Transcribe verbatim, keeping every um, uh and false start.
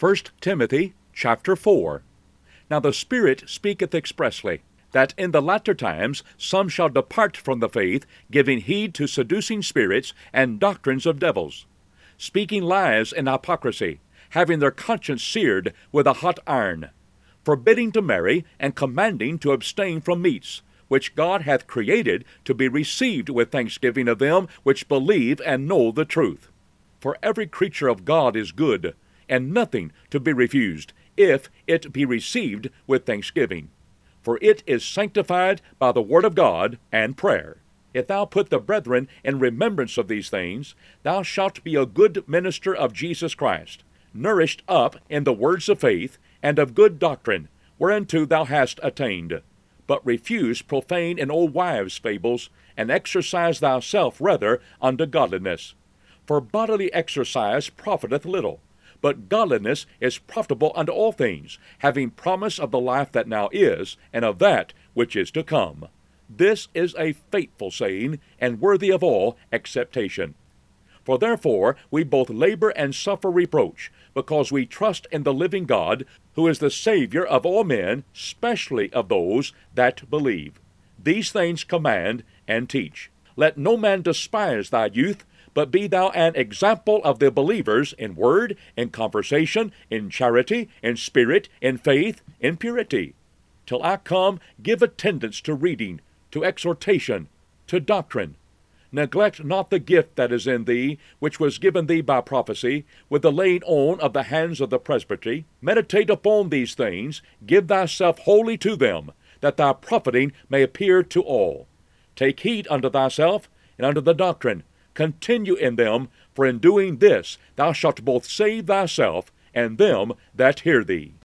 First Timothy chapter four. Now the Spirit speaketh expressly, that in the latter times some shall depart from the faith, giving heed to seducing spirits and doctrines of devils, speaking lies and hypocrisy, having their conscience seared with a hot iron, forbidding to marry, and commanding to abstain from meats, which God hath created to be received with thanksgiving of them which believe and know the truth. For every creature of God is good, and nothing to be refused, if it be received with thanksgiving. For it is sanctified by the word of God and prayer. If thou put the brethren in remembrance of these things, thou shalt be a good minister of Jesus Christ, nourished up in the words of faith and of good doctrine, whereunto thou hast attained. But refuse profane and old wives' fables, and exercise thyself rather unto godliness. For bodily exercise profiteth little, but godliness is profitable unto all things, having promise of the life that now is, and of that which is to come. This is a faithful saying, and worthy of all acceptation. For therefore we both labor and suffer reproach, because we trust in the living God, who is the Savior of all men, specially of those that believe. These things command and teach. Let no man despise thy youth, but be thou an example of the believers in word, in conversation, in charity, in spirit, in faith, in purity. Till I come, give attendance to reading, to exhortation, to doctrine. Neglect not the gift that is in thee, which was given thee by prophecy, with the laying on of the hands of the presbytery. Meditate upon these things, give thyself wholly to them, that thy profiting may appear to all. Take heed unto thyself, and unto the doctrine. Continue in them, for in doing this thou shalt both save thyself and them that hear thee.